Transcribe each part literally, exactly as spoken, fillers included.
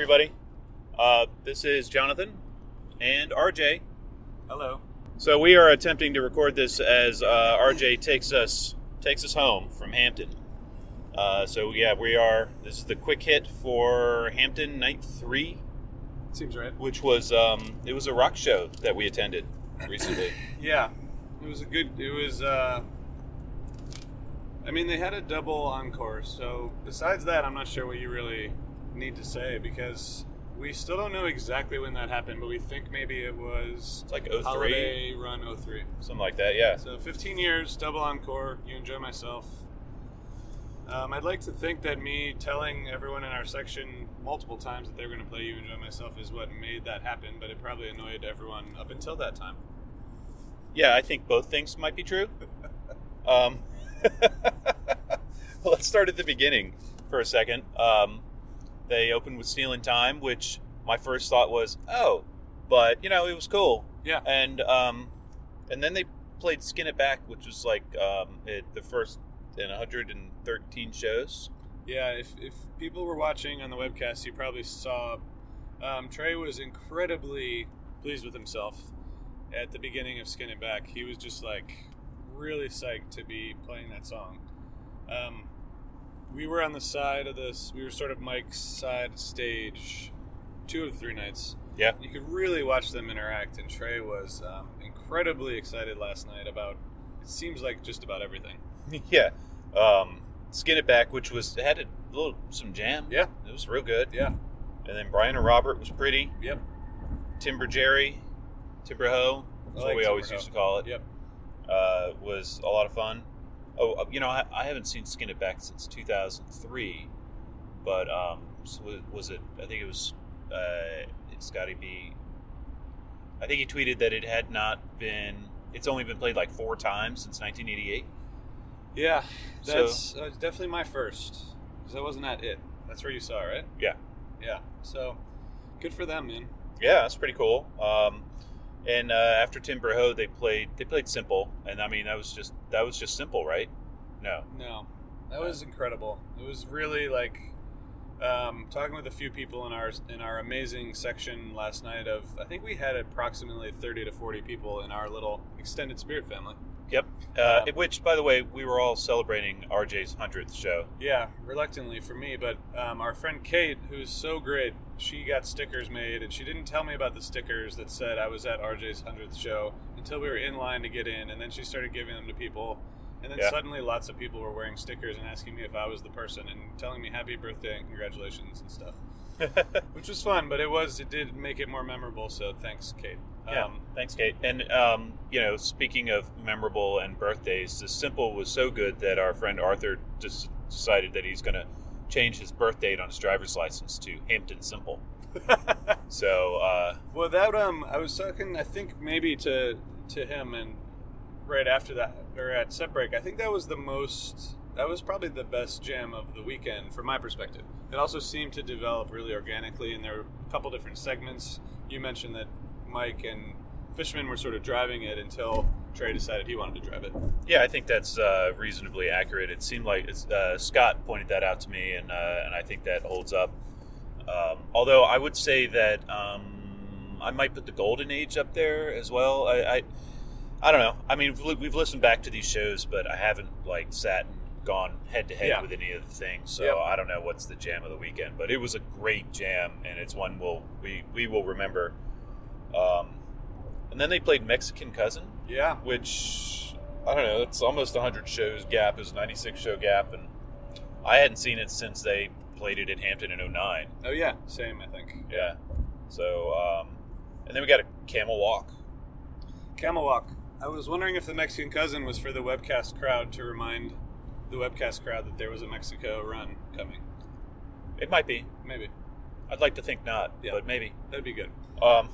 everybody. Uh, this is Jonathan and R J. Hello. So we are attempting to record this as uh, R J takes us takes us home from Hampton. Uh, so yeah, we are. This is the quick hit for Hampton Night Three. Seems right. Which was um, it was a rock show that we attended recently. Yeah, it was a good. It was. Uh, I mean, they had a double encore. So besides that, I'm not sure what you really need to say because we still don't know exactly when that happened, but we think maybe it was It's like oh three, holiday run oh three, something like that. Yeah. So fifteen years, double encore. You Enjoy Myself. Um, I'd like to think that me telling everyone in our section multiple times that they were going to play You Enjoy Myself is what made that happen, but it probably annoyed everyone up until that time. Yeah, I think both things might be true. um, well, let's start at the beginning for a second. Um, they opened with Stealing Time, which my first thought was, oh, but, you know, it was cool. Yeah. And um, and then they played Skin It Back, which was like um, it, the first in one hundred thirteen shows. Yeah, if, if people were watching on the webcast, you probably saw um, Trey was incredibly pleased with himself at the beginning of Skin It Back. He was just like really psyched to be playing that song. Um, we were on the side of this, we were sort of Mike's side stage two of the three nights. Yeah. You could really watch them interact, and Trey was um, incredibly excited last night about, it seems like just about everything. Yeah. Um, Skin It Back, which was had a little some jam. Yeah. It was real good. Yeah. And then Brian and Robert was pretty. Yep. Timber Jerry, Timber Ho, that's what we always used to call it. Yep. Uh, was a lot of fun. Oh, you know, I, I haven't seen Skin It Back since two thousand three, but um, so was, was it? I think it was. Uh, it's got to be. I think he tweeted that it had not been. It's only been played like four times since nineteen eighty-eight. Yeah, that's So- uh, definitely my first, because that wasn't at it. That's where you saw it, right? Yeah. Yeah. So, good for them, man. Yeah, that's pretty cool. Um, and uh, after Timber Ho, they played. They played Simple, and I mean that was just that was just simple, right? No. No, that was incredible. It was really like um, talking with a few people in our in our amazing section last night. Of I think we had approximately thirty to forty people in our little extended Spirit family. Yep. Uh, Um, which, by the way, we were all celebrating R J's hundredth show. Yeah, reluctantly for me, but um, our friend Kate, who's so great, she got stickers made, and she didn't tell me about the stickers that said I was at R J's hundredth show until we were in line to get in, and then she started giving them to people, and then Yeah. suddenly lots of people were wearing stickers and asking me if I was the person and telling me happy birthday and congratulations and stuff, which was fun, but it was it did make it more memorable, so thanks, Kate. Yeah, Um, thanks, Kate. And, um, you know, speaking of memorable and birthdays, the Simple was so good that our friend Arthur just decided that he's going to change his birth date on his driver's license to Hampton Simple. So, uh, Well, that um, I was talking, I think maybe to to him, and right after that, or at set break, I think that was the most, that was probably the best jam of the weekend from my perspective. It also seemed to develop really organically, and there were a couple different segments. You mentioned that Mike and Fishman were sort of driving it until Trey decided he wanted to drive it. yeah, I think that's uh, reasonably accurate. It seemed like it's, uh, Scott pointed that out to me, and uh, and I think that holds up. Um, although I would say that um, I might put the Golden Age up there as well. I, I I don't know. I mean, we've we've listened back to these shows, but I haven't like sat and gone head to head Yeah. with any of the things. So Yep. I don't know what's the jam of the weekend, but it was a great jam, and it's one we'll, we we will remember. Um, and then they played Mexican Cousin, Yeah. which I don't know. It's almost one hundred shows gap. It was a ninety-six show gap, and I hadn't seen it since they played it in Hampton in oh nine. Oh yeah, same I think. Yeah. So, um, and then we got a Camel Walk. Camel Walk. I was wondering if the Mexican Cousin was for the webcast crowd to remind the webcast crowd that there was a Mexico run coming. It might be. Maybe. I'd like to think not, Yeah. but maybe. That'd be good. Um,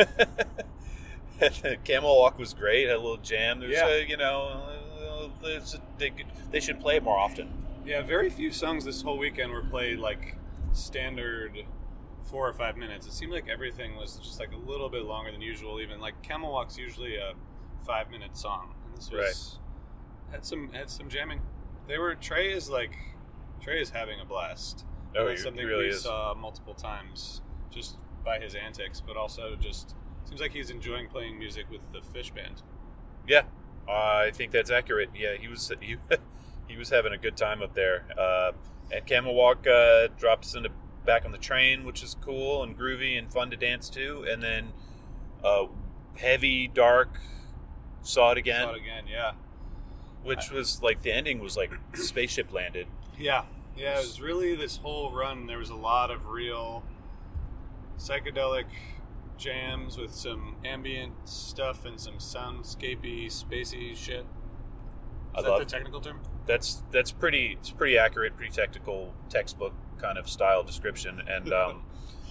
Camel Walk was great. Had a little jam. There's Yeah. a, you know, uh, there's a, they, could- they should play it more often. Yeah, very few songs this whole weekend were played like standard four or five minutes. It seemed like everything was just like a little bit longer than usual. Even like Camel Walk's usually a five minute song, and this was had some had some jamming. They were Trey is like Trey is having a blast. Oh, That's he, something he really we is. saw multiple times just by his antics, but also just seems like he's enjoying playing music with the Fish band. Yeah, I think that's accurate. Yeah, he was he, he was having a good time up there. Uh, and Camel Walk uh, dropped us into back on the train, which is cool and groovy and fun to dance to. And then uh, heavy, dark, Saw It Again, Saw It Again, yeah. which was like the ending was like spaceship landed. Yeah, yeah, it was really this whole run. There was a lot of real psychedelic jams with some ambient stuff and some soundscapey, spacey shit. Is I that love the technical term? That's that's pretty. It's pretty accurate, pretty technical, textbook kind of style description, and um,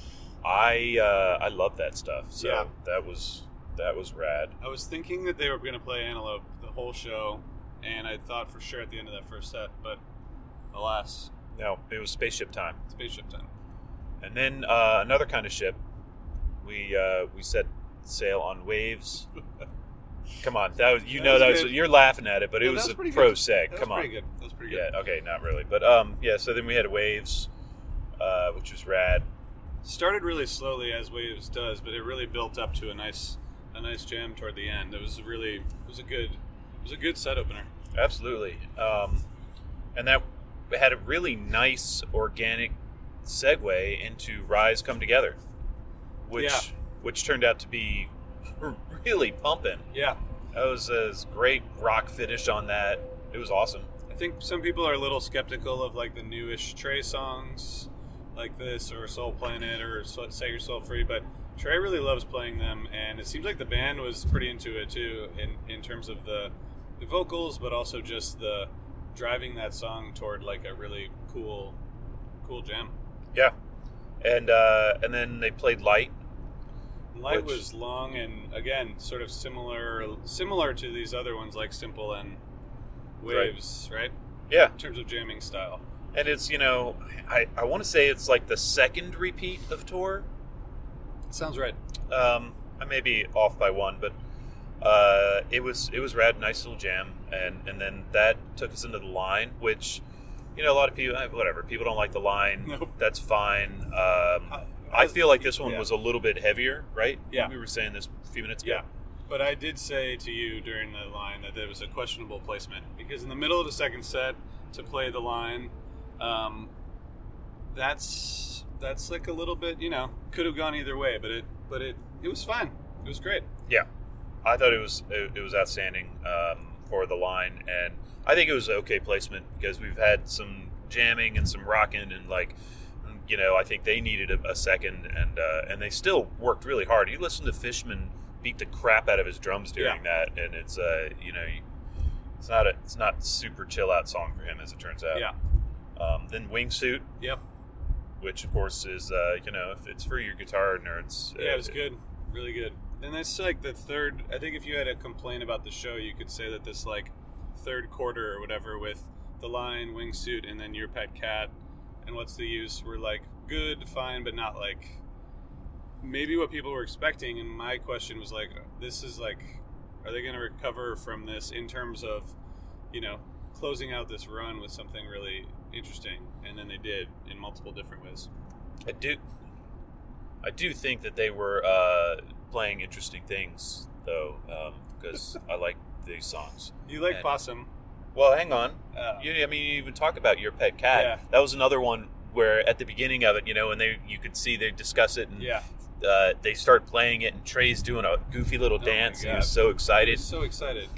I uh, I love that stuff. So Yeah. that was that was rad. I was thinking that they were going to play Antelope the whole show, and I thought for sure at the end of that first set, but alas, No, it was spaceship time, spaceship time. and then uh, another kind of ship. We uh, we set sail on waves. Come on, that was you That know was that was good. you're laughing at it, but it No, was that was a pretty pro good. seg. That Come was on, pretty good. That was pretty good. yeah, okay, not really, but um, yeah. So then we had waves, uh, which was rad. Started really slowly as Waves does, but it really built up to a nice a nice jam toward the end. It was really it was a good it was a good set opener. Absolutely. Um, and that had a really nice organic segue into Rise Come Together, which Yeah. which turned out to be really pumping. Yeah. That was a great rock finish on that. It was awesome. I think some people are a little skeptical of like the newish Trey songs like this or Soul Planet or So- Set Your Soul Free, but Trey really loves playing them, and it seems like the band was pretty into it too in, in terms of the, the vocals, but also just the driving that song toward like a really cool cool jam. Yeah. And uh, and then they played Light. Light Which- was long and again sort of similar similar to these other ones like Simple and Waves, right? Yeah. In terms of jamming style. And it's, you know, I, I want to say it's like the second repeat of tour. Sounds right. Um, I may be off by one, but uh, it was it was rad, nice little jam, and and then that took us into the line, which, you know, a lot of people, eh, whatever, people don't like the line. Nope. That's fine. Um, I- I feel like this one yeah. was a little bit heavier, right? Yeah. We were saying this a few minutes ago. Yeah. But I did say to you during the line that there was a questionable placement because in the middle of the second set to play the line, um, that's that's like a little bit, you know, could have gone either way, but it but it it was fine. It was great. Yeah, I thought it was it, it was outstanding um, for the line, and I think it was okay placement because we've had some jamming and some rocking, and like, you know, I think they needed a, a second, and uh, and they still worked really hard. You listen to Fishman beat the crap out of his drums during Yeah. that, and it's uh you know it's not a it's not super chill out song for him, as it turns out. Yeah. Um, then Wingsuit, Yep. which of course is uh, you know, if it's for your guitar nerds. Yeah, uh, it was good. Really good. And that's like the third. I think if you had a complaint about the show, you could say that this like third quarter or whatever with the line, Wingsuit, and then Your Pet Cat, and What's the Use were like good, fine, but not like maybe what people were expecting. And my question was like, this is like, are they going to recover from this in terms of, you know, closing out this run with something really interesting? And then they did in multiple different ways. I do, I do think that they were uh, playing interesting things, though, because I like these songs. You like And- Possum? Well, hang on. Uh, You, I mean, you even talk about Your Pet Cat. Yeah. That was another one where at the beginning of it, you know, and they you could see they discuss it, and yeah. uh, they start playing it, and Trey's doing a goofy little Oh my dance. He God. was so He excited. was so excited.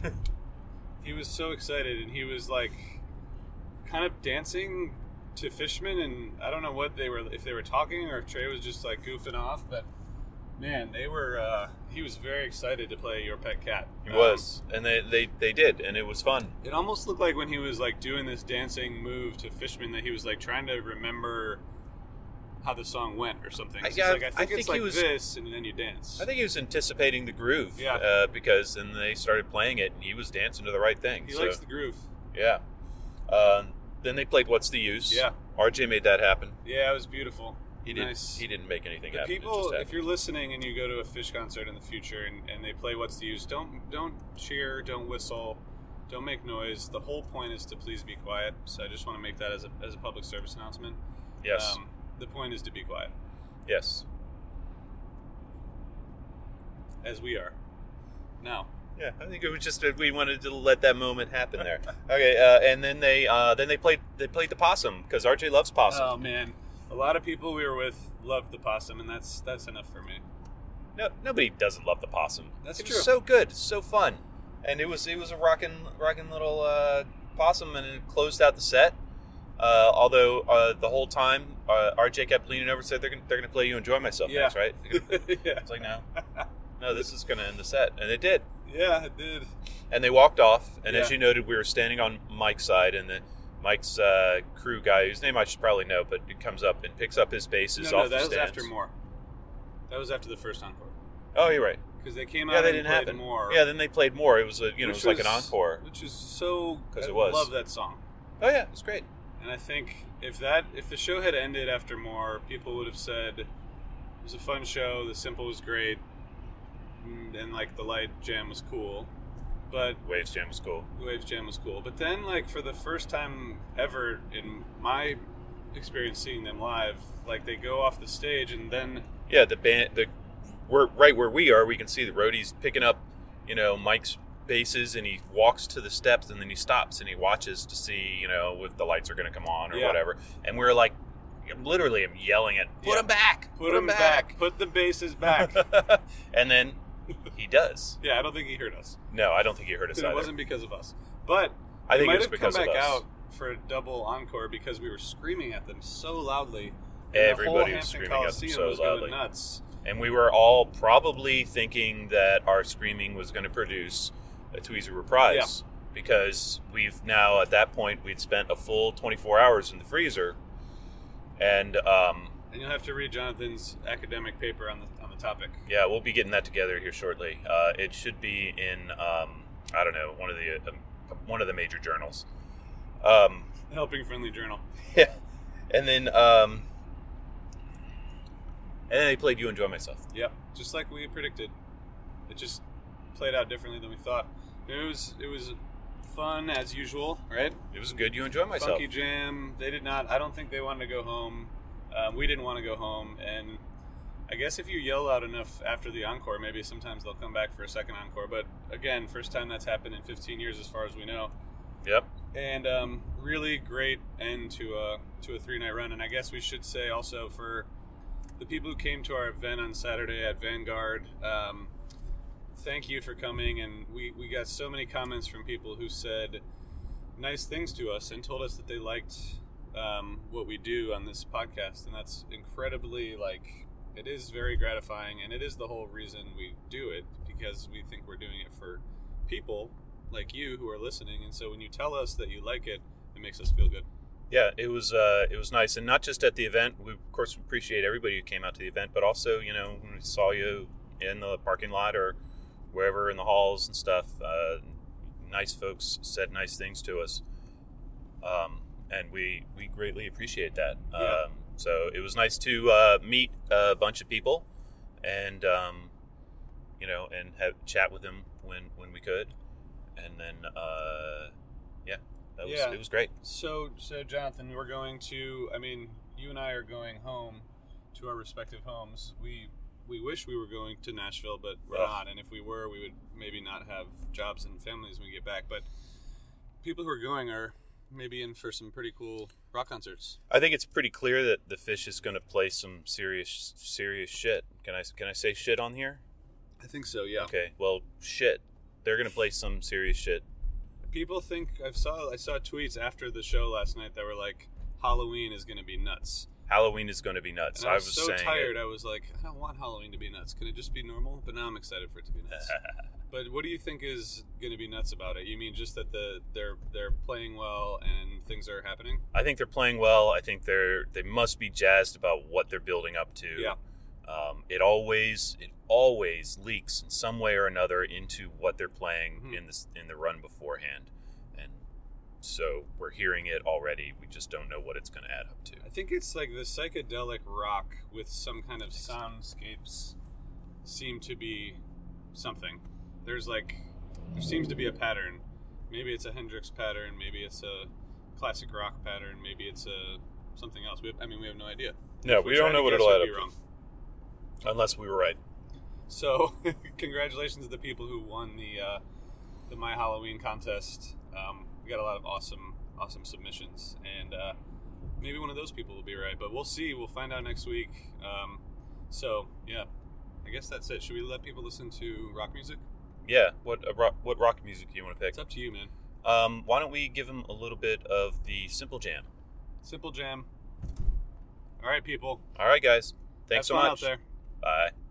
he was so excited, and he was like, kind of dancing to Fishman, and I don't know what they were, if they were talking or if Trey was just like goofing off. But man, they were. Uh, he was very excited to play Your Pet Cat. He Um, was, and they, they they did, and it was fun. It almost looked like when he was like doing this dancing move to Fishman that he was like trying to remember how the song went or something. I- So yeah, it's like, I I think think it's he like was- this, and then you dance. I think he was anticipating the groove, Yeah. uh, because then they started playing it, and he was dancing to the right thing. he so, likes the groove. yeah. Um, then they played "What's the Use." Yeah. R J made that happen. Yeah, it was beautiful. He didn't. Nice. He didn't make anything The happen. It people, just if happened. you're listening and you go to a Fish concert in the future and, and they play What's the Use, don't don't cheer, don't whistle, don't make noise. The whole point is to please be quiet. So I just want to make that as a, as a public service announcement. Yes. Um, the point is to be quiet. Yes. As we are. Now. Yeah, I think it was just, we wanted to let that moment happen there. Okay, uh, and then they uh, then they played they played the possum, because R J loves possum. Oh, man. A lot of people we were with loved the possum, and that's that's enough for me. No, nobody doesn't love the possum. That's it true. was so good, so fun, and it was it was a rocking rocking little uh, possum, and it closed out the set. Uh, although uh, the whole time uh, R J kept leaning over and said they're gonna, they're going to play You Enjoy Myself Yeah. next, right? Yeah. It's like, no, no, this is going to end the set, and it did. Yeah, it did. And they walked off, and Yeah. as you noted, we were standing on Mike's side, and the Mike's uh, crew guy, whose name I should probably know, but he comes up and picks up his bases No, off no, the that was stands. after more. That was after the first encore. Oh, you're right. Because they came out Yeah, they and didn't played happen. more. Yeah, then they played more. It was a you know, it which was like an encore. Which is so. 'Cause I it was. love that song. Oh yeah, it was great. And I think if that if the show had ended after more, people would have said it was a fun show. The Simple was great, and, and like the Light Jam was cool, but Waves Jam was cool. the Waves Jam was cool. But then, like for the first time ever in my experience seeing them live, like they go off the stage and then Yeah, the band, the we're right where we are. We can see the roadie's picking up, you know, Mike's bases, and he walks to the steps, and then he stops and he watches to see, you know, if the lights are going to come on or Yeah. whatever. And we're like, literally, I'm yelling at, put Yeah. him back, put them back. put the basses back. And then he does. Yeah, I don't think he heard us. No, I don't think he heard us And either. it wasn't because of us, but I they think might it was have because come of back us. out for a double encore because we were screaming at them so loudly. And Everybody the whole was Hampton screaming at them Coliseum so was loudly. Going nuts. And we were all probably thinking that our screaming was going to produce a Tweezer reprise. Because we've now, at that point, we'd spent a full twenty-four hours in the freezer. And, um, And you'll have to read Jonathan's academic paper on the on the topic. yeah, we'll be getting that together here shortly. Uh, it should be in, um, I don't know, one of the um, one of the major journals. Um, Helping Friendly Journal. yeah. And then, um, and then they played You Enjoy Myself. Yep, just like we predicted. It just played out differently than we thought. It was it was fun as usual, right? It was good You Enjoy Myself. Funky jam. They did not. I don't think they wanted to go home. Um, we didn't want to go home, and I guess if you yell out enough after the encore, maybe sometimes they'll come back for a second encore. But again, first time that's happened in fifteen years, as far as we know. Yep. And um, really great end to a to a three night run. And I guess we should say also for the people who came to our event on Saturday at Vanguard, um, thank you for coming. And we, we got so many comments from people who said nice things to us and told us that they liked um, what we do on this podcast. And that's incredibly, like, it is very gratifying. And it is the whole reason we do it, because we think we're doing it for people like you who are listening. And so when you tell us that you like it, it makes us feel good. Yeah, it was uh, it was nice, and not just at the event. We of course appreciate everybody who came out to the event, but also, you know, when we saw you in the parking lot or wherever in the halls and stuff. Uh, nice folks said nice things to us, um, and we we greatly appreciate that. Yeah. Um, so it was nice to uh, meet a bunch of people, and um, you know, and have chat with them when when we could, and then uh, yeah. That was, Yeah. It was great. So, so Jonathan, we're going to, I mean, you and I are going home to our respective homes. We we wish we were going to Nashville, but we're Ugh. not. And if we were, we would maybe not have jobs and families when we get back. But people who are going are maybe in for some pretty cool rock concerts. I think it's pretty clear that the Fish is going to play some serious, serious shit. Can I can I say shit on here? I think so, yeah. Okay. Well, shit. They're going to play some serious shit. People think, I saw I saw tweets after the show last night that were like, Halloween is going to be nuts. Halloween is going to be nuts. And I was, was so saying tired. it. I was like, I don't want Halloween to be nuts. Can it just be normal? But now I'm excited for it to be nuts. But what do you think is going to be nuts about it? You mean just that the they're they're playing well and things are happening? I think they're playing well. I think they're they must be jazzed about what they're building up to. Yeah. Um, it always it always leaks in some way or another into what they're playing Mhm. in this in the run beforehand, and so we're hearing it already. We just don't know what it's going to add up to. I think it's like the psychedelic rock with some kind of soundscapes seem to be something. There's like there seems to be a pattern. Maybe it's a Hendrix pattern. Maybe it's a classic rock pattern. Maybe it's a something else. We have, I mean, we have no idea. No, If we we're don't trying know to what guess, it'll we'd add be up wrong. to. Unless we were right. So, congratulations to the people who won the uh, the My Halloween contest. Um, we got a lot of awesome, awesome submissions, and uh, maybe one of those people will be right. But we'll see. We'll find out next week. Um, so, yeah, I guess that's it. Should we let people listen to rock music? Yeah. What uh, rock, what rock music do you want to pick? It's up to you, man. Um, why don't we give them a little bit of the Simple Jam? Simple Jam. All right, people. All right, guys. Thanks Have so fun much. out there. Bye.